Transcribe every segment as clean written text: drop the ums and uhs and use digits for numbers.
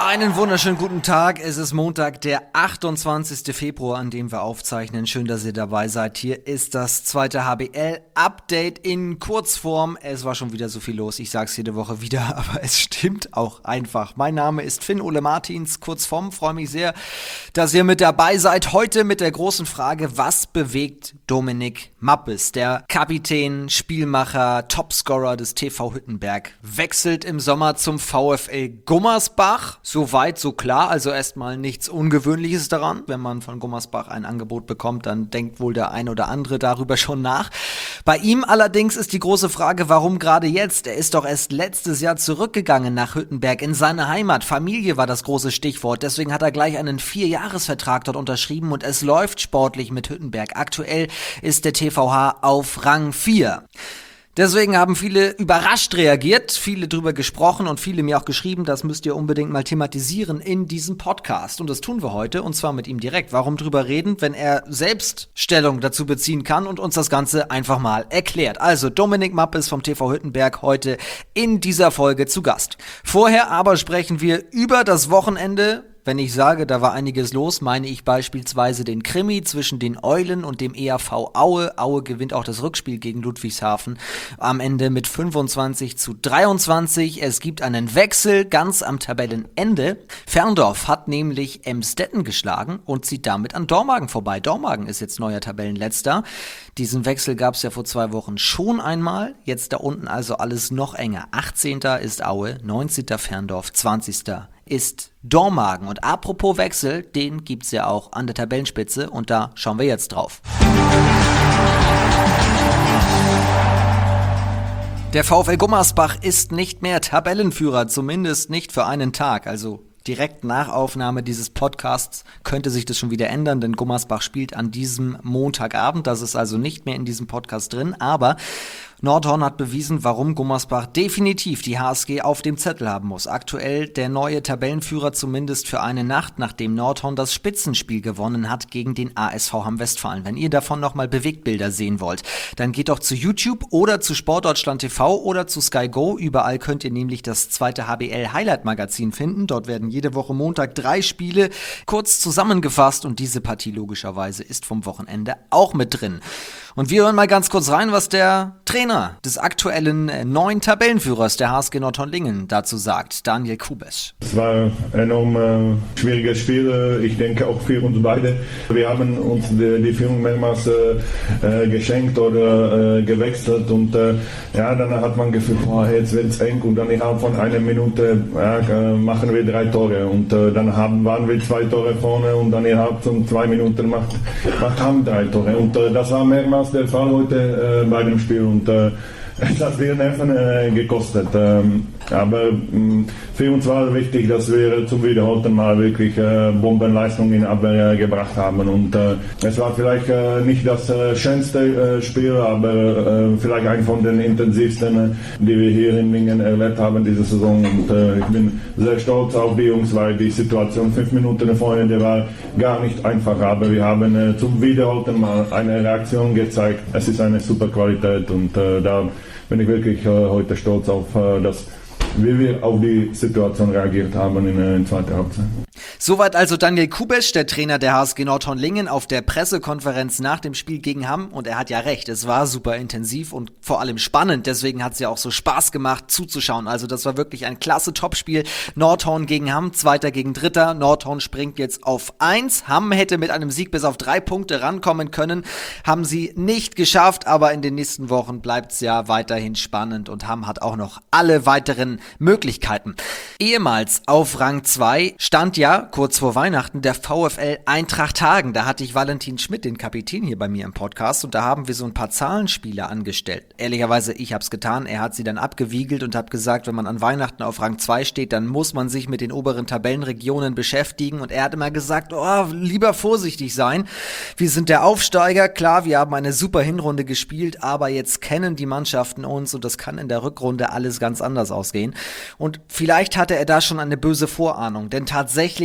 Einen wunderschönen guten Tag. Es ist Montag, der 28. Februar, an dem wir aufzeichnen. Schön, dass ihr dabei seid. Hier ist das zweite HBL-Update in Kurzform. Es war schon wieder so viel los. Ich sag's jede Woche wieder, aber es stimmt auch einfach. Mein Name ist Finn Ole Martins, Kurzform. Freue mich sehr, dass ihr mit dabei seid. Heute mit der großen Frage, was bewegt Dominik Mappes? Der Kapitän, Spielmacher, Topscorer des TV Hüttenberg wechselt im Sommer zum VfL Gummersbach. So weit, so klar, also erstmal nichts Ungewöhnliches daran. Wenn man von Gummersbach ein Angebot bekommt, dann denkt wohl der ein oder andere darüber schon nach. Bei ihm allerdings ist die große Frage, warum gerade jetzt? Er ist doch erst letztes Jahr zurückgegangen nach Hüttenberg in seine Heimat. Familie war das große Stichwort, deswegen hat er gleich einen 4-Jahres-Vertrag dort unterschrieben und es läuft sportlich mit Hüttenberg. Aktuell ist der TVH auf Rang 4. Deswegen haben viele überrascht reagiert, viele drüber gesprochen und viele mir auch geschrieben, das müsst ihr unbedingt mal thematisieren in diesem Podcast. Und das tun wir heute, und zwar mit ihm direkt. Warum drüber reden, wenn er selbst Stellung dazu beziehen kann und uns das Ganze einfach mal erklärt. Also Dominik Mappes vom TV Hüttenberg heute in dieser Folge zu Gast. Vorher aber sprechen wir über das Wochenende. Wenn ich sage, da war einiges los, meine ich beispielsweise den Krimi zwischen den Eulen und dem EAV Aue. Aue gewinnt auch das Rückspiel gegen Ludwigshafen am Ende mit 25:23. Es gibt einen Wechsel ganz am Tabellenende. Ferndorf hat nämlich Emstetten geschlagen und zieht damit an Dormagen vorbei. Dormagen ist jetzt neuer Tabellenletzter. Diesen Wechsel gab es ja vor 2 Wochen schon einmal. Jetzt da unten also alles noch enger. 18. ist Aue, 19. Ferndorf, 20. ist Dormagen. Und apropos Wechsel, den gibt's ja auch an der Tabellenspitze und da schauen wir jetzt drauf. Der VfL Gummersbach ist nicht mehr Tabellenführer, zumindest nicht für einen Tag, also direkt nach Aufnahme dieses Podcasts könnte sich das schon wieder ändern, denn Gummersbach spielt an diesem Montagabend. Das ist also nicht mehr in diesem Podcast drin, aber Nordhorn hat bewiesen, warum Gummersbach definitiv die HSG auf dem Zettel haben muss. Aktuell der neue Tabellenführer zumindest für eine Nacht, nachdem Nordhorn das Spitzenspiel gewonnen hat gegen den ASV Hamm-Westfalen. Wenn ihr davon nochmal Bewegtbilder sehen wollt, dann geht doch zu YouTube oder zu Sportdeutschland TV oder zu Sky Go. Überall könnt ihr nämlich das zweite HBL-Highlight-Magazin finden. Dort werden jede Woche Montag 3 Spiele kurz zusammengefasst und diese Partie logischerweise ist vom Wochenende auch mit drin. Und wir hören mal ganz kurz rein, was der Trainer des aktuellen neuen Tabellenführers der HSG Nordhorn-Lingen dazu sagt, Daniel Kubesch. Es war ein enorm schwieriges Spiel, ich denke auch für uns beide. Wir haben uns die Führung mehrmals geschenkt oder gewechselt und dann hat man gefühlt, jetzt wird es eng und dann innerhalb von einer Minute machen wir 3 Tore und dann waren wir 2 Tore vorne und dann innerhalb von 2 Minuten macht Hamm 3 Tore und das war mehrmals der Fall heute bei dem Spiel und es hat viel Nerven gekostet. Aber für uns war es wichtig, dass wir zum wiederholten Mal wirklich Bombenleistung in Abwehr gebracht haben. Und es war vielleicht nicht das schönste Spiel, aber vielleicht ein von den intensivsten, die wir hier in Lingen erlebt haben diese Saison. Und ich bin sehr stolz auf die Jungs, weil die Situation 5 Minuten vorher, die war gar nicht einfach. Aber wir haben zum wiederholten Mal eine Reaktion gezeigt. Es ist eine super Qualität und da bin ich wirklich heute stolz auf das, wie wir auf die Situation reagiert haben in der zweiten Halbzeit. Soweit also Daniel Kubesch, der Trainer der HSG Nordhorn-Lingen, auf der Pressekonferenz nach dem Spiel gegen Hamm. Und er hat ja recht, es war super intensiv und vor allem spannend. Deswegen hat es ja auch so Spaß gemacht zuzuschauen. Also das war wirklich ein klasse Topspiel. Nordhorn gegen Hamm, 2. gegen 3. Nordhorn springt jetzt auf 1. Hamm hätte mit einem Sieg bis auf 3 Punkte rankommen können. Haben sie nicht geschafft, aber in den nächsten Wochen bleibt es ja weiterhin spannend. Und Hamm hat auch noch alle weiteren Möglichkeiten. Ehemals auf Rang 2 stand ja kurz vor Weihnachten der VfL Eintracht Hagen. Da hatte ich Valentin Schmidt, den Kapitän, hier bei mir im Podcast und da haben wir so ein paar Zahlenspiele angestellt. Ehrlicherweise, ich habe es getan, er hat sie dann abgewiegelt und habe gesagt, wenn man an Weihnachten auf Rang 2 steht, dann muss man sich mit den oberen Tabellenregionen beschäftigen und er hat immer gesagt, lieber vorsichtig sein. Wir sind der Aufsteiger, klar, wir haben eine super Hinrunde gespielt, aber jetzt kennen die Mannschaften uns und das kann in der Rückrunde alles ganz anders ausgehen. Und vielleicht hatte er da schon eine böse Vorahnung, denn tatsächlich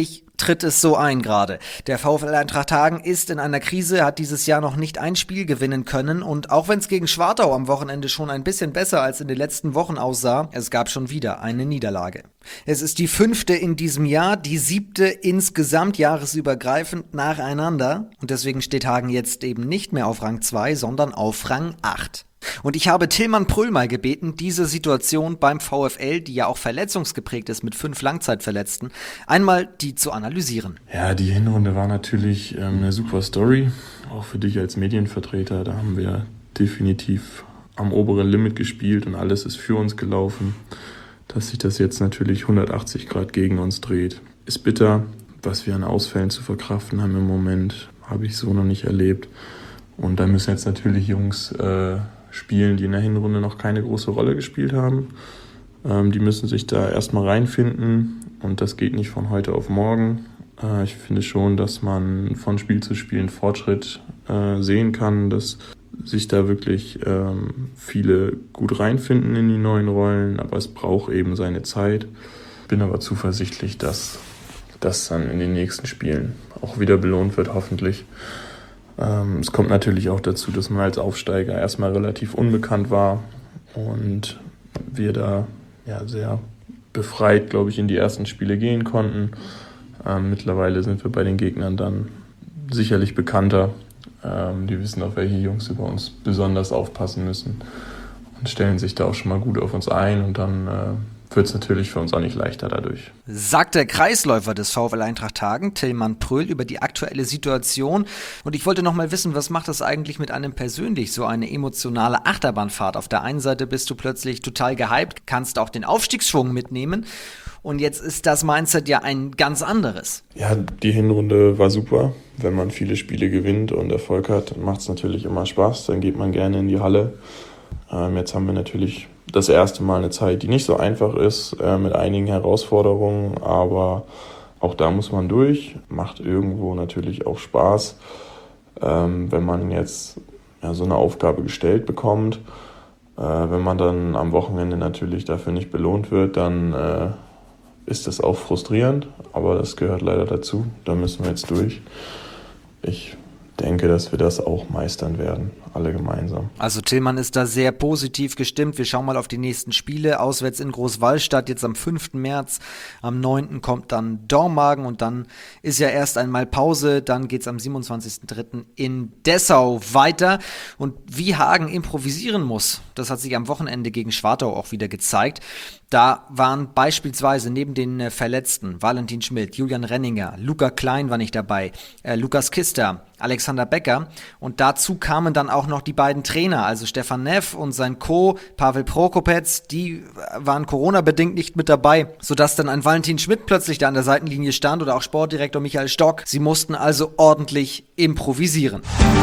tritt es so ein gerade. Der VfL Eintracht Hagen ist in einer Krise, hat dieses Jahr noch nicht ein Spiel gewinnen können und auch wenn es gegen Schwartau am Wochenende schon ein bisschen besser als in den letzten Wochen aussah, es gab schon wieder eine Niederlage. Es ist die 5. in diesem Jahr, die 7. insgesamt jahresübergreifend nacheinander und deswegen steht Hagen jetzt eben nicht mehr auf Rang 2, sondern auf Rang 8. Und ich habe Tilman Pröll mal gebeten, diese Situation beim VfL, die ja auch verletzungsgeprägt ist mit 5 Langzeitverletzten, einmal die zu analysieren. Ja, die Hinrunde war natürlich eine super Story, auch für dich als Medienvertreter. Da haben wir definitiv am oberen Limit gespielt und alles ist für uns gelaufen. Dass sich das jetzt natürlich 180 Grad gegen uns dreht, ist bitter. Was wir an Ausfällen zu verkraften haben im Moment, habe ich so noch nicht erlebt. Und da müssen jetzt natürlich Jungs spielen, die in der Hinrunde noch keine große Rolle gespielt haben. Die müssen sich da erstmal reinfinden und das geht nicht von heute auf morgen. Ich finde schon, dass man von Spiel zu Spiel einen Fortschritt sehen kann, dass sich da wirklich viele gut reinfinden in die neuen Rollen, aber es braucht eben seine Zeit. Bin aber zuversichtlich, dass das dann in den nächsten Spielen auch wieder belohnt wird, hoffentlich. Es kommt natürlich auch dazu, dass man als Aufsteiger erstmal relativ unbekannt war und wir da sehr befreit, glaube ich, in die ersten Spiele gehen konnten. Mittlerweile sind wir bei den Gegnern dann sicherlich bekannter. Die wissen, auf welche Jungs über uns besonders aufpassen müssen und stellen sich da auch schon mal gut auf uns ein und dann wird es natürlich für uns auch nicht leichter dadurch. Sagt der Kreisläufer des VfL Eintracht Hagen, Tilman Pröll, über die aktuelle Situation. Und ich wollte noch mal wissen, was macht das eigentlich mit einem persönlich, so eine emotionale Achterbahnfahrt? Auf der einen Seite bist du plötzlich total gehypt, kannst auch den Aufstiegsschwung mitnehmen. Und jetzt ist das Mindset ja ein ganz anderes. Ja, die Hinrunde war super. Wenn man viele Spiele gewinnt und Erfolg hat, macht es natürlich immer Spaß. Dann geht man gerne in die Halle. Jetzt haben wir natürlich das erste Mal eine Zeit, die nicht so einfach ist, mit einigen Herausforderungen, aber auch da muss man durch. Macht irgendwo natürlich auch Spaß, wenn man jetzt so eine Aufgabe gestellt bekommt. Wenn man dann am Wochenende natürlich dafür nicht belohnt wird, dann ist das auch frustrierend, aber das gehört leider dazu. Da müssen wir jetzt durch. Ich denke, dass wir das auch meistern werden, alle gemeinsam. Also Tilman ist da sehr positiv gestimmt. Wir schauen mal auf die nächsten Spiele. Auswärts in Großwallstadt, jetzt am 5. März. Am 9. kommt dann Dormagen und dann ist ja erst einmal Pause. Dann geht's am 27.03. in Dessau weiter. Und wie Hagen improvisieren muss, das hat sich am Wochenende gegen Schwartau auch wieder gezeigt. Da waren beispielsweise neben den Verletzten Valentin Schmidt, Julian Renninger, Luca Klein war nicht dabei, Lukas Kister, Alexander Becker und dazu kamen dann auch noch die beiden Trainer, also Stefan Neff und sein Co. Pavel Prokopetz, die waren Corona-bedingt nicht mit dabei, sodass dann ein Valentin Schmidt plötzlich da an der Seitenlinie stand oder auch Sportdirektor Michael Stock. Sie mussten also ordentlich improvisieren.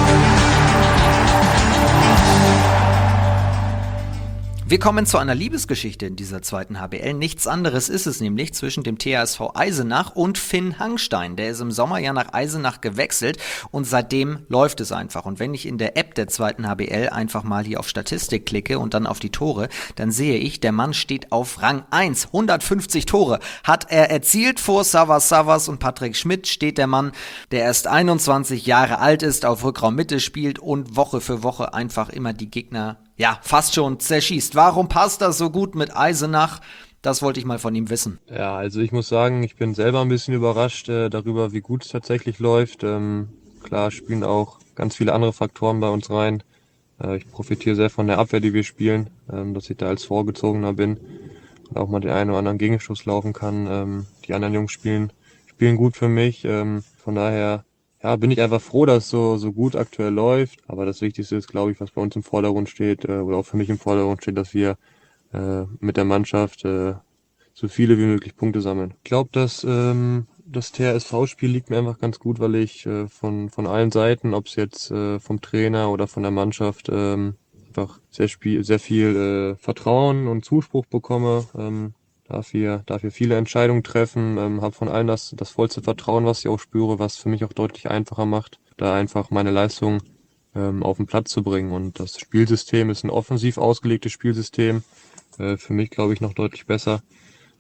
Wir kommen zu einer Liebesgeschichte in dieser zweiten HBL. Nichts anderes ist es nämlich zwischen dem THSV Eisenach und Finn Hangstein. Der ist im Sommer ja nach Eisenach gewechselt und seitdem läuft es einfach. Und wenn ich in der App der zweiten HBL einfach mal hier auf Statistik klicke und dann auf die Tore, dann sehe ich, der Mann steht auf Rang 1. 150 Tore hat er erzielt. Vor Savas und Patrick Schmidt steht der Mann, der erst 21 Jahre alt ist, auf Rückraummitte spielt und Woche für Woche einfach immer die Gegner fast schon zerschießt. Warum passt das so gut mit Eisenach? Das wollte ich mal von ihm wissen. Ja, also ich muss sagen, ich bin selber ein bisschen überrascht darüber, wie gut es tatsächlich läuft. Klar spielen auch ganz viele andere Faktoren bei uns rein. Ich profitiere sehr von der Abwehr, die wir spielen, dass ich da als Vorgezogener bin und auch mal den einen oder anderen Gegenschuss laufen kann. Die anderen Jungs spielen gut für mich. Von daher bin ich einfach froh, dass es so gut aktuell läuft. Aber das Wichtigste ist, glaube ich, was bei uns im Vordergrund steht, oder auch für mich im Vordergrund steht, dass wir mit der Mannschaft so viele wie möglich Punkte sammeln. Ich glaube, dass das THSV-Spiel liegt mir einfach ganz gut, weil ich von allen Seiten, ob es jetzt vom Trainer oder von der Mannschaft, einfach sehr viel Vertrauen und Zuspruch bekomme. Darf hier viele Entscheidungen treffen, habe von allen das vollste Vertrauen, was ich auch spüre, was für mich auch deutlich einfacher macht, da einfach meine Leistung auf den Platz zu bringen. Und das Spielsystem ist ein offensiv ausgelegtes Spielsystem, für mich glaube ich noch deutlich besser.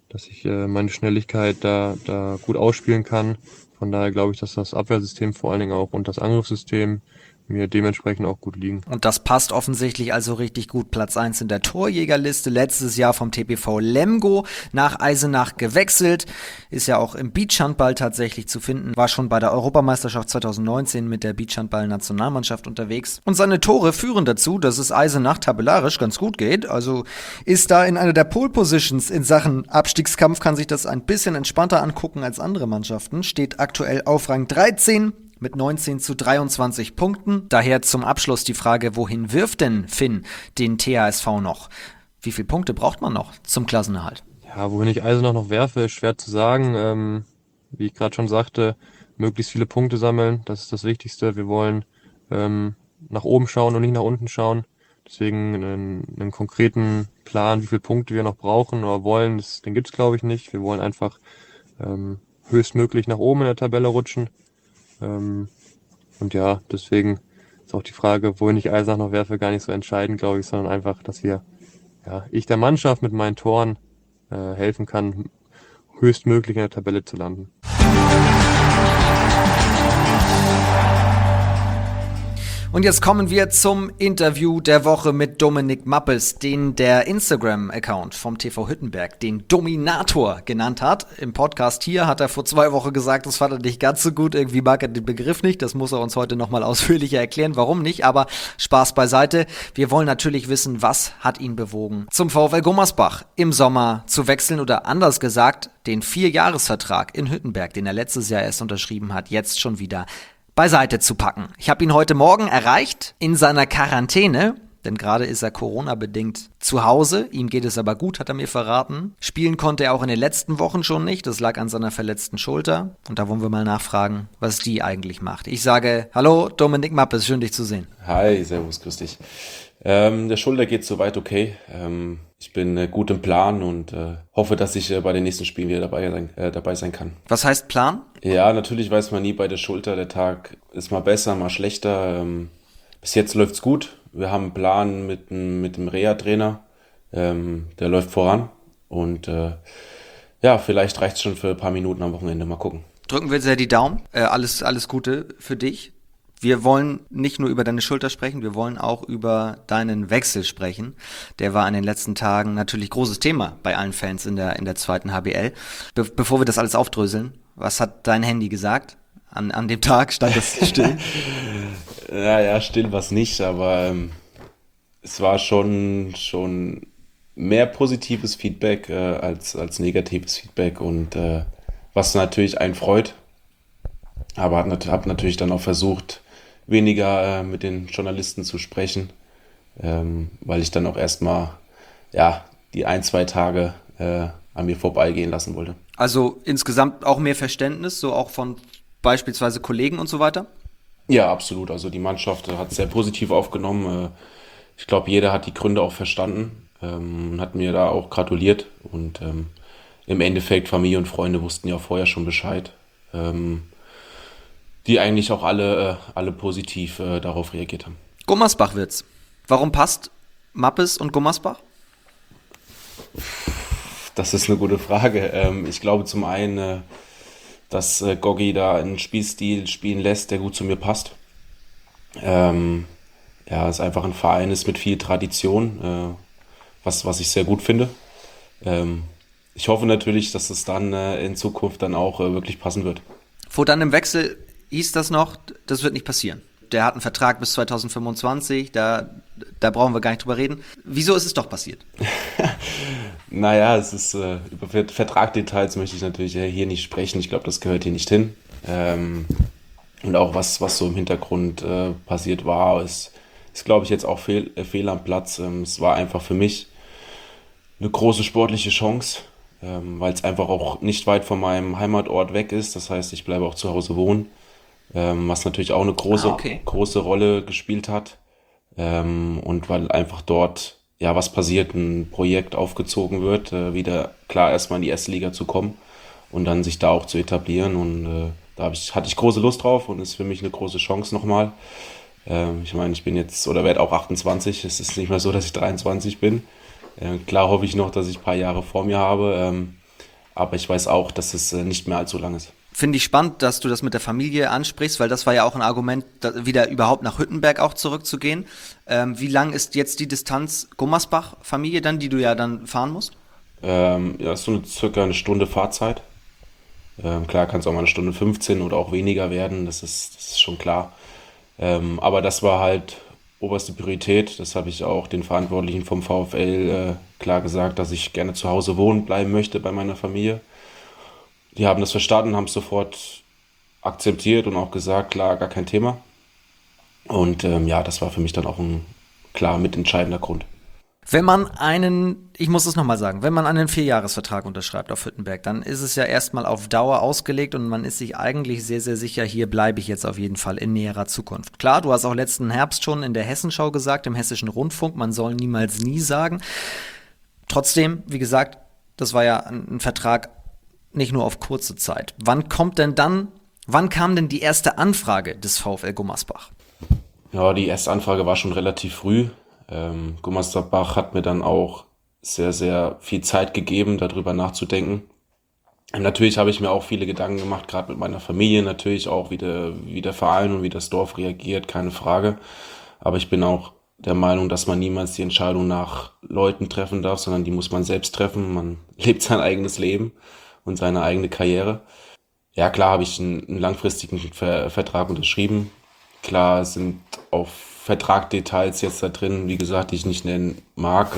dass ich meine Schnelligkeit da gut ausspielen kann. Von daher glaube ich, dass das Abwehrsystem vor allen Dingen auch und das Angriffssystem mir dementsprechend auch gut liegen. Und das passt offensichtlich also richtig gut. Platz 1 in der Torjägerliste. Letztes Jahr vom TPV Lemgo nach Eisenach gewechselt. Ist ja auch im Beachhandball tatsächlich zu finden. War schon bei der Europameisterschaft 2019 mit der Beachhandball-Nationalmannschaft unterwegs. Und seine Tore führen dazu, dass es Eisenach tabellarisch ganz gut geht. Also ist da in einer der Pole Positions in Sachen Abstiegskampf, kann sich das ein bisschen entspannter angucken als andere Mannschaften. Steht aktuell auf Rang 13. Mit 19:23 Punkten. Daher zum Abschluss die Frage, wohin wirft denn Finn den THSV noch? Wie viele Punkte braucht man noch zum Klassenerhalt? Ja, wohin ich Eisenach noch werfe, ist schwer zu sagen. Wie ich gerade schon sagte, möglichst viele Punkte sammeln, das ist das Wichtigste. Wir wollen nach oben schauen und nicht nach unten schauen. Deswegen einen konkreten Plan, wie viele Punkte wir noch brauchen oder wollen, den gibt's glaube ich nicht. Wir wollen einfach höchstmöglich nach oben in der Tabelle rutschen. Und ja, deswegen ist auch die Frage, wohin ich Eisenach noch werfe, gar nicht so entscheidend, glaube ich, sondern einfach, dass ich der Mannschaft mit meinen Toren helfen kann, höchstmöglich in der Tabelle zu landen. Und jetzt kommen wir zum Interview der Woche mit Dominik Mappes, den der Instagram-Account vom TV Hüttenberg den Dominator genannt hat. Im Podcast hier hat er vor 2 Wochen gesagt, das fand er nicht ganz so gut, irgendwie mag er den Begriff nicht. Das muss er uns heute nochmal ausführlicher erklären, warum nicht, aber Spaß beiseite. Wir wollen natürlich wissen, was hat ihn bewogen, zum VfL Gummersbach im Sommer zu wechseln oder anders gesagt, den 4-Jahres-Vertrag in Hüttenberg, den er letztes Jahr erst unterschrieben hat, jetzt schon wieder beiseite zu packen. Ich habe ihn heute Morgen erreicht in seiner Quarantäne, denn gerade ist er Corona-bedingt zu Hause. Ihm geht es aber gut, hat er mir verraten. Spielen konnte er auch in den letzten Wochen schon nicht. Das lag an seiner verletzten Schulter. Und da wollen wir mal nachfragen, was die eigentlich macht. Ich sage, hallo Dominik Mappes, schön dich zu sehen. Hi, servus, grüß dich. Der Schulter geht soweit okay. Ich bin gut im Plan und hoffe, dass ich bei den nächsten Spielen wieder dabei sein kann. Was heißt Plan? Ja, natürlich weiß man nie bei der Schulter. Der Tag ist mal besser, mal schlechter. Bis jetzt läuft's gut. Wir haben einen Plan mit dem Reha-Trainer. Der läuft voran. Und vielleicht reicht's schon für ein paar Minuten am Wochenende. Mal gucken. Drücken wir sehr die Daumen. Alles Gute für dich. Wir wollen nicht nur über deine Schulter sprechen, wir wollen auch über deinen Wechsel sprechen. Der war in den letzten Tagen natürlich großes Thema bei allen Fans in der zweiten HBL. Bevor wir das alles aufdröseln, was hat dein Handy gesagt? An dem Tag stand es still? Naja, still war's nicht, aber es war schon mehr positives Feedback als negatives Feedback und was natürlich einen freut. Aber habe natürlich dann auch versucht, weniger mit den Journalisten zu sprechen, weil ich dann auch erstmal die 1-2 Tage an mir vorbeigehen lassen wollte. Also insgesamt auch mehr Verständnis, so auch von beispielsweise Kollegen und so weiter? Ja, absolut. Also die Mannschaft hat es sehr positiv aufgenommen. Ich glaube, jeder hat die Gründe auch verstanden und hat mir da auch gratuliert. Und im Endeffekt, Familie und Freunde wussten ja vorher schon Bescheid. Die eigentlich auch alle positiv darauf reagiert haben. Gummersbach wird's. Warum passt Mappes und Gummersbach? Das ist eine gute Frage. Ich glaube zum einen, dass Goggi da einen Spielstil spielen lässt, der gut zu mir passt. Es einfach ein Verein ist mit viel Tradition, was ich sehr gut finde. Ich hoffe natürlich, dass es dann in Zukunft dann auch wirklich passen wird. Vor deinem Wechsel hieß das noch, das wird nicht passieren. Der hat einen Vertrag bis 2025, da brauchen wir gar nicht drüber reden. Wieso ist es doch passiert? Naja, es ist über Vertragdetails möchte ich natürlich hier nicht sprechen. Ich glaube, das gehört hier nicht hin. Und auch was so im Hintergrund passiert war, ist glaube ich, jetzt auch fehl am Platz. Es war einfach für mich eine große sportliche Chance, weil es einfach auch nicht weit von meinem Heimatort weg ist. Das heißt, ich bleibe auch zu Hause wohnen, was natürlich auch eine große Rolle gespielt hat. Und weil einfach dort was passiert, ein Projekt aufgezogen wird, wieder klar erstmal in die erste Liga zu kommen und dann sich da auch zu etablieren. Und hatte ich große Lust drauf und ist für mich eine große Chance nochmal. Ich meine, ich bin jetzt oder werde auch 28. Es ist nicht mehr so, dass ich 23 bin. Klar hoffe ich noch, dass ich ein paar Jahre vor mir habe. aber ich weiß auch, dass es nicht mehr allzu lang ist. Finde ich spannend, dass du das mit der Familie ansprichst, weil das war ja auch ein Argument, wieder überhaupt nach Hüttenberg auch zurückzugehen. Wie lang ist jetzt die Distanz Gummersbach-Familie dann, die du ja dann fahren musst? Ja, ist so circa eine Stunde Fahrzeit. Klar kann es auch mal eine Stunde 15 oder auch weniger werden, das ist schon klar. Aber das war halt oberste Priorität. Das habe ich auch den Verantwortlichen vom VfL klar gesagt, dass ich gerne zu Hause wohnen bleiben möchte bei meiner Familie. Die haben das verstanden, haben es sofort akzeptiert und auch gesagt, klar, gar kein Thema. Und ja, das war für mich dann auch ein klar mitentscheidender Grund. Wenn man ich muss es nochmal sagen, wenn man einen 4-Jahres-Vertrag unterschreibt auf Hüttenberg, dann ist es ja erstmal auf Dauer ausgelegt und man ist sich eigentlich sehr, sehr sicher, hier bleibe ich jetzt auf jeden Fall in näherer Zukunft. Klar, du hast auch letzten Herbst schon in der Hessenschau gesagt, im Hessischen Rundfunk, man soll niemals nie sagen. Trotzdem, wie gesagt, das war ja ein Vertrag nicht nur auf kurze Zeit. Wann kam denn die erste Anfrage des VfL Gummersbach? Ja, die erste Anfrage war schon relativ früh. Gummersbach hat mir dann auch sehr, sehr viel Zeit gegeben, darüber nachzudenken. Natürlich habe ich mir auch viele Gedanken gemacht, gerade mit meiner Familie, natürlich auch, wie der Verein und wie das Dorf reagiert, keine Frage. Aber ich bin auch der Meinung, dass man niemals die Entscheidung nach Leuten treffen darf, sondern die muss man selbst treffen. Man lebt sein eigenes Leben und seine eigene Karriere. Ja, klar habe ich einen langfristigen Vertrag unterschrieben. Klar sind auch Vertragdetails jetzt da drin, wie gesagt, die ich nicht nennen mag.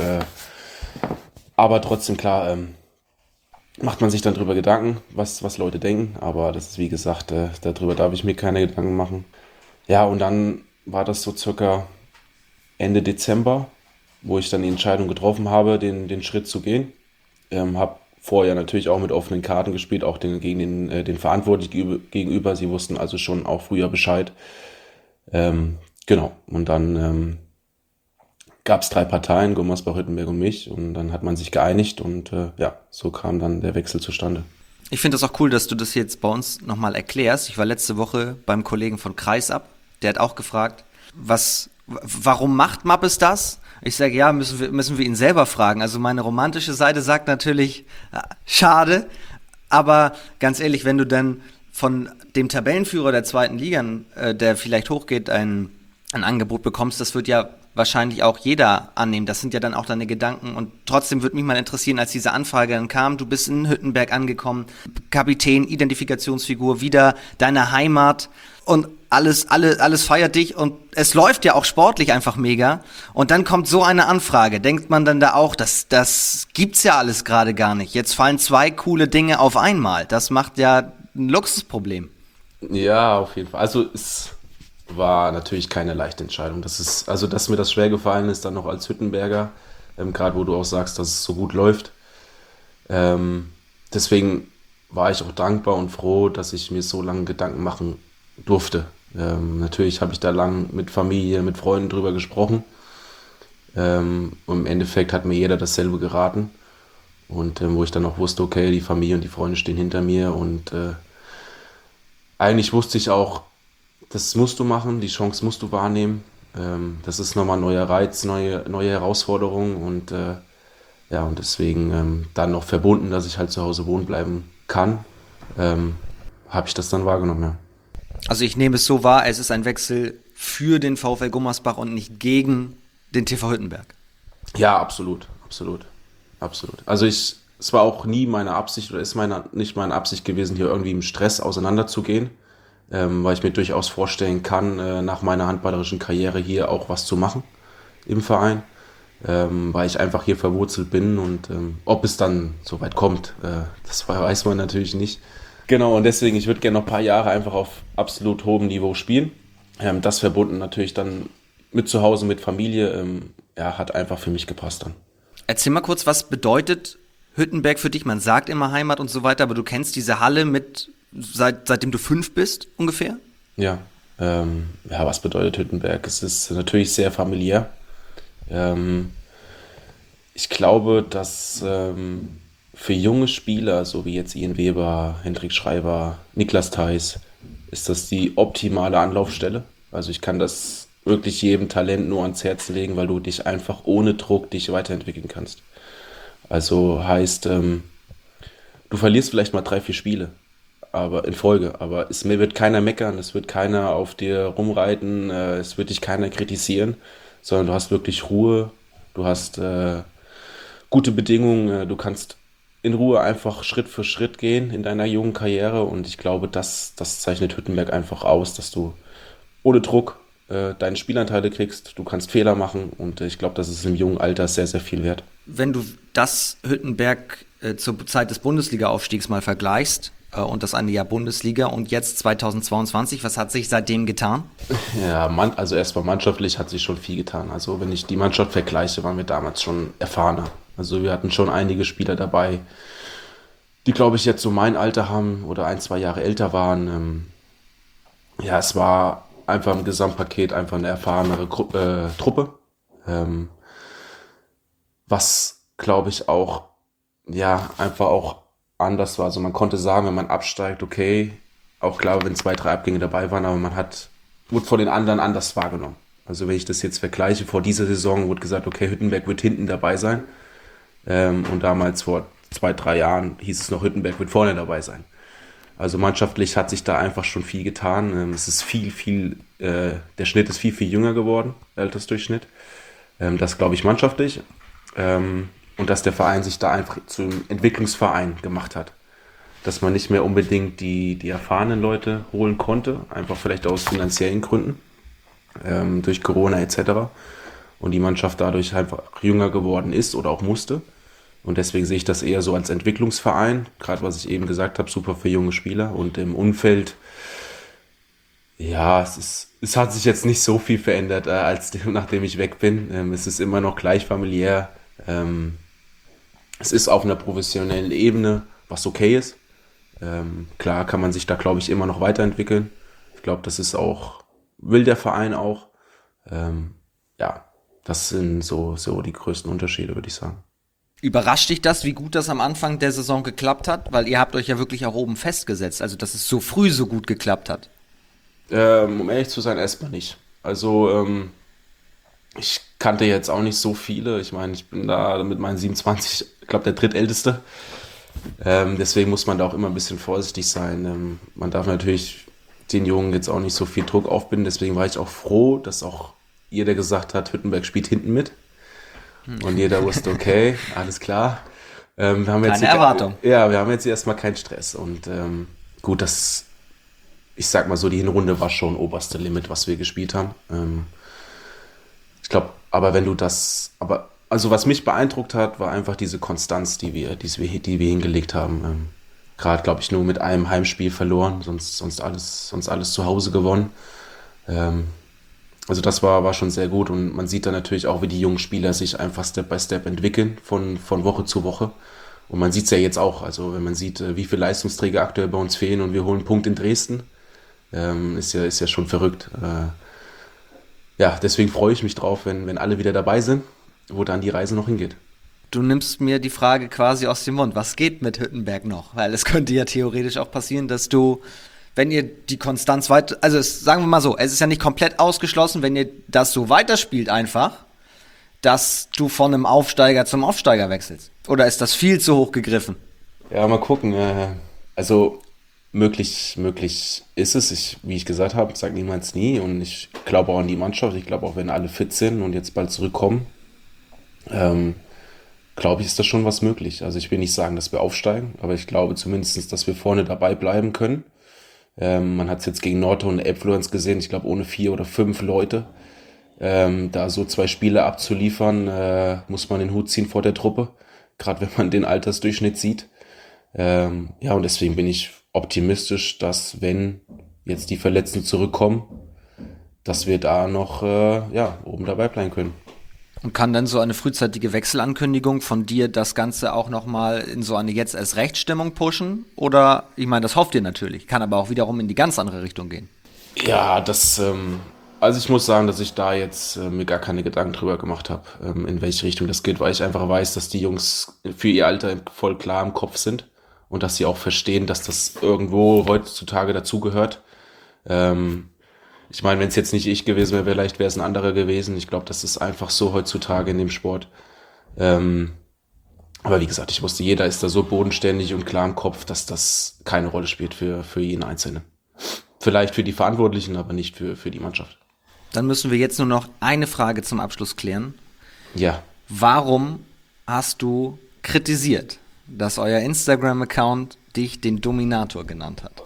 Aber trotzdem, klar, macht man sich dann drüber Gedanken, was Leute denken. Aber das ist, wie gesagt, darüber darf ich mir keine Gedanken machen. Ja, und dann war das so circa Ende Dezember, wo ich dann die Entscheidung getroffen habe, den Schritt zu gehen. Habe vorher natürlich auch mit offenen Karten gespielt, auch gegen den Verantwortlichen gegenüber. Sie wussten also schon auch früher Bescheid. Genau, und dann gab es 3 Parteien, Gummersbach, Hüttenberg und mich, und dann hat man sich geeinigt und ja, so kam dann der Wechsel zustande. Ich finde das auch cool, dass du das jetzt bei uns nochmal erklärst. Ich war letzte Woche beim Kollegen von Kreisab, der hat auch gefragt, warum macht Mappes das? Ich sage, ja, müssen wir ihn selber fragen. Also meine romantische Seite sagt natürlich, schade, aber ganz ehrlich, wenn du dann von dem Tabellenführer der 2. Liga, der vielleicht hochgeht, ein Angebot bekommst, das wird ja wahrscheinlich auch jeder annehmen. Das sind ja dann auch deine Gedanken. Und trotzdem würde mich mal interessieren, als diese Anfrage dann kam, du bist in Hüttenberg angekommen, Kapitän, Identifikationsfigur, wieder deine Heimat und alles feiert dich und es läuft ja auch sportlich einfach mega. Und dann kommt so eine Anfrage. Denkt man dann da auch, das gibt's ja alles gerade gar nicht. Jetzt fallen 2 coole Dinge auf einmal. Das macht ja ein Luxusproblem. Ja, auf jeden Fall. Also es war natürlich keine leichte Entscheidung. Dass mir das schwer gefallen ist, dann noch als Hüttenberger, gerade wo du auch sagst, dass es so gut läuft. Deswegen war ich auch dankbar und froh, dass ich mir so lange Gedanken machen durfte. Natürlich habe ich da lang mit Familie, mit Freunden drüber gesprochen. Und im Endeffekt hat mir jeder dasselbe geraten. Und wo ich dann auch wusste, okay, die Familie und die Freunde stehen hinter mir. Und eigentlich wusste ich auch, das musst du machen, die Chance musst du wahrnehmen. Das ist nochmal ein neuer Reiz, neue Herausforderung. Und ja, und deswegen dann noch verbunden, dass ich halt zu Hause wohnen bleiben kann, habe ich das dann wahrgenommen, ja. Also ich nehme es so wahr, es ist ein Wechsel für den VfL Gummersbach und nicht gegen den TV Hüttenberg. Ja, absolut. Also es war auch nie meine Absicht oder nicht meine Absicht gewesen, hier irgendwie im Stress auseinanderzugehen, weil ich mir durchaus vorstellen kann, nach meiner handballerischen Karriere hier auch was zu machen im Verein, weil ich einfach hier verwurzelt bin und ob es dann so weit kommt, das weiß man natürlich nicht. Genau, und deswegen, ich würde gerne noch ein paar Jahre einfach auf absolut hohem Niveau spielen. Das verbunden natürlich dann mit zu Hause, mit Familie, hat einfach für mich gepasst dann. Erzähl mal kurz, was bedeutet Hüttenberg für dich? Man sagt immer Heimat und so weiter, aber du kennst diese Halle seitdem du 5 bist ungefähr? Ja, was bedeutet Hüttenberg? Es ist natürlich sehr familiär. Ich glaube, dass für junge Spieler, so wie jetzt Ian Weber, Hendrik Schreiber, Niklas Theis, ist das die optimale Anlaufstelle. Also ich kann das wirklich jedem Talent nur ans Herz legen, weil du dich einfach ohne Druck dich weiterentwickeln kannst. Also heißt, du verlierst vielleicht mal 3, 4 Spiele, aber in Folge. Aber mir wird keiner meckern, es wird keiner auf dir rumreiten, es wird dich keiner kritisieren, sondern du hast wirklich Ruhe, du hast gute Bedingungen, du kannst in Ruhe einfach Schritt für Schritt gehen in deiner jungen Karriere und ich glaube, das zeichnet Hüttenberg einfach aus, dass du ohne Druck deine Spielanteile kriegst, du kannst Fehler machen und ich glaube, das ist im jungen Alter sehr, sehr viel wert. Wenn du das Hüttenberg zur Zeit des Bundesliga-Aufstiegs mal vergleichst und das eine Jahr Bundesliga und jetzt 2022, was hat sich seitdem getan? Ja, also erstmal mannschaftlich hat sich schon viel getan. Also wenn ich die Mannschaft vergleiche, waren wir damals schon erfahrener. Also wir hatten schon einige Spieler dabei, die, glaube ich, jetzt so mein Alter haben oder 1, 2 Jahre älter waren. Ja, es war einfach im Gesamtpaket einfach eine erfahrenere Truppe. Was, glaube ich, auch, ja, einfach auch anders war. Also man konnte sagen, wenn man absteigt, okay, auch klar, wenn 2, 3 Abgänge dabei waren, aber wurde von den anderen anders wahrgenommen. Also wenn ich das jetzt vergleiche, vor dieser Saison wurde gesagt, okay, Hüttenberg wird hinten dabei sein. Und damals vor 2, 3 Jahren hieß es noch, Hüttenberg wird vorne dabei sein. Also mannschaftlich hat sich da einfach schon viel getan. Es ist der Schnitt ist viel, viel jünger geworden, der Altersdurchschnitt. Das glaube ich mannschaftlich. Und dass der Verein sich da einfach zum Entwicklungsverein gemacht hat. Dass man nicht mehr unbedingt die erfahrenen Leute holen konnte, einfach vielleicht aus finanziellen Gründen, durch Corona etc. Und die Mannschaft dadurch einfach jünger geworden ist oder auch musste. Und deswegen sehe ich das eher so als Entwicklungsverein, gerade was ich eben gesagt habe, super für junge Spieler. Und im Umfeld, ja, es hat sich jetzt nicht so viel verändert, nachdem ich weg bin. Es ist immer noch gleich familiär. Es ist auf einer professionellen Ebene, was okay ist. Klar kann man sich da, glaube ich, immer noch weiterentwickeln. Ich glaube, will der Verein auch. Ja, das sind so die größten Unterschiede, würde ich sagen. Überrascht dich das, wie gut das am Anfang der Saison geklappt hat? Weil ihr habt euch ja wirklich auch oben festgesetzt, also dass es so früh so gut geklappt hat. Um ehrlich zu sein, erstmal nicht. Also ich kannte jetzt auch nicht so viele. Ich meine, ich bin da mit meinen 27, ich glaube, der drittälteste. Deswegen muss man da auch immer ein bisschen vorsichtig sein. Man darf natürlich den Jungen jetzt auch nicht so viel Druck aufbinden. Deswegen war ich auch froh, dass auch jeder gesagt hat, Hüttenberg spielt hinten mit. Und jeder wusste, okay, alles klar. Wir haben jetzt Keine Erwartung. Ja, wir haben jetzt erstmal keinen Stress. Und gut, ich sag mal so, die Hinrunde war schon oberste Limit, was wir gespielt haben. Ich glaube, also was mich beeindruckt hat, war einfach diese Konstanz, die wir hingelegt haben. Gerade, glaube ich, nur mit einem Heimspiel verloren, sonst alles zu Hause gewonnen. Also das war schon sehr gut und man sieht dann natürlich auch, wie die jungen Spieler sich einfach Step by Step entwickeln von Woche zu Woche. Und man sieht es ja jetzt auch, also wenn man sieht, wie viele Leistungsträger aktuell bei uns fehlen und wir holen einen Punkt in Dresden, ist ja schon verrückt. Ja, deswegen freue ich mich drauf, wenn alle wieder dabei sind, wo dann die Reise noch hingeht. Du nimmst mir die Frage quasi aus dem Mund. Was geht mit Hüttenberg noch? Weil es könnte ja theoretisch auch passieren, dass du, wenn ihr die Konstanz sagen wir mal so, es ist ja nicht komplett ausgeschlossen, wenn ihr das so weiterspielt einfach, dass du von einem Aufsteiger zum Aufsteiger wechselst. Oder ist das viel zu hoch gegriffen? Ja, mal gucken. Also möglich ist es. Wie ich gesagt habe, sag niemals nie. Und ich glaube auch an die Mannschaft. Ich glaube auch, wenn alle fit sind und jetzt bald zurückkommen, glaube ich, ist das schon was möglich. Also ich will nicht sagen, dass wir aufsteigen, aber ich glaube zumindest, dass wir vorne dabei bleiben können. Man hat es jetzt gegen Nordhorn und Elbfluenz gesehen, ich glaube ohne 4 oder 5 Leute. Da so 2 Spiele abzuliefern, muss man den Hut ziehen vor der Truppe, gerade wenn man den Altersdurchschnitt sieht. Ja, und deswegen bin ich optimistisch, dass wenn jetzt die Verletzten zurückkommen, dass wir da noch oben dabei bleiben können. Und kann dann so eine frühzeitige Wechselankündigung von dir das Ganze auch nochmal in so eine jetzt erst Rechtsstimmung pushen? Oder, ich meine, das hofft ihr natürlich, kann aber auch wiederum in die ganz andere Richtung gehen. Ja, also ich muss sagen, dass ich da jetzt mir gar keine Gedanken drüber gemacht habe, in welche Richtung das geht, weil ich einfach weiß, dass die Jungs für ihr Alter voll klar im Kopf sind und dass sie auch verstehen, dass das irgendwo heutzutage dazugehört. Ich meine, wenn es jetzt nicht ich gewesen wäre, vielleicht wäre es ein anderer gewesen. Ich glaube, das ist einfach so heutzutage in dem Sport. Aber wie gesagt, ich wusste, jeder ist da so bodenständig und klar im Kopf, dass das keine Rolle spielt für jeden Einzelnen. Vielleicht für die Verantwortlichen, aber nicht für die Mannschaft. Dann müssen wir jetzt nur noch eine Frage zum Abschluss klären. Ja. Warum hast du kritisiert, dass euer Instagram-Account dich den Dominator genannt hat?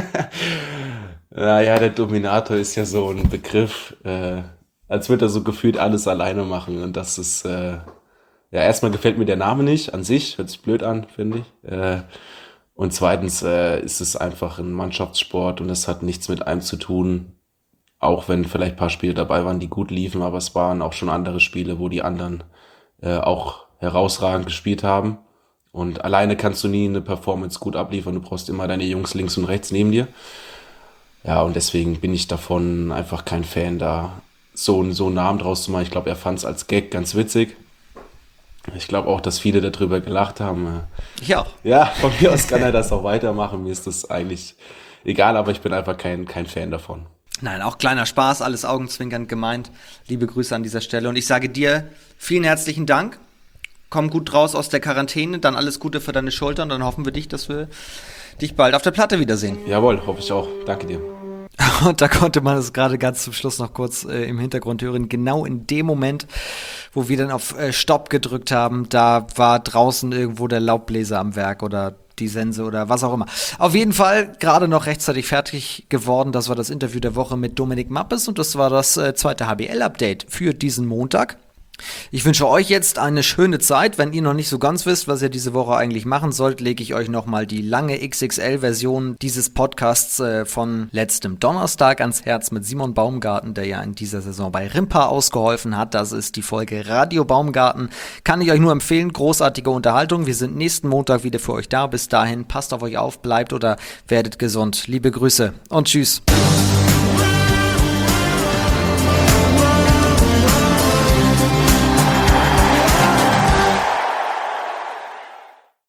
Naja, der Dominator ist ja so ein Begriff, als würde er so gefühlt alles alleine machen. Und das ist, ja, erstmal gefällt mir der Name nicht an sich, hört sich blöd an, finde ich. Und zweitens ist es einfach ein Mannschaftssport und es hat nichts mit einem zu tun. Auch wenn vielleicht ein paar Spiele dabei waren, die gut liefen, aber es waren auch schon andere Spiele, wo die anderen auch herausragend gespielt haben. Und alleine kannst du nie eine Performance gut abliefern. Du brauchst immer deine Jungs links und rechts neben dir. Ja, und deswegen bin ich davon einfach kein Fan, da so einen Namen draus zu machen. Ich glaube, er fand es als Gag ganz witzig. Ich glaube auch, dass viele darüber gelacht haben. Ich auch. Ja, von mir aus kann er das auch weitermachen. Mir ist das eigentlich egal, aber ich bin einfach kein Fan davon. Nein, auch kleiner Spaß, alles augenzwinkernd gemeint. Liebe Grüße an dieser Stelle. Und ich sage dir vielen herzlichen Dank. Komm gut raus aus der Quarantäne, dann alles Gute für deine Schulter und dann hoffen wir dass wir dich bald auf der Platte wiedersehen. Jawohl, hoffe ich auch. Danke dir. Und da konnte man es gerade ganz zum Schluss noch kurz im Hintergrund hören. Genau in dem Moment, wo wir dann auf Stopp gedrückt haben, da war draußen irgendwo der Laubbläser am Werk oder die Sense oder was auch immer. Auf jeden Fall gerade noch rechtzeitig fertig geworden. Das war das Interview der Woche mit Dominik Mappes und das war das zweite HBL-Update für diesen Montag. Ich wünsche euch jetzt eine schöne Zeit. Wenn ihr noch nicht so ganz wisst, was ihr diese Woche eigentlich machen sollt, lege ich euch nochmal die lange XXL-Version dieses Podcasts von letztem Donnerstag ans Herz mit Simon Baumgarten, der ja in dieser Saison bei Rimpa ausgeholfen hat. Das ist die Folge Radio Baumgarten. Kann ich euch nur empfehlen. Großartige Unterhaltung. Wir sind nächsten Montag wieder für euch da. Bis dahin, passt auf euch auf, bleibt oder werdet gesund. Liebe Grüße und tschüss.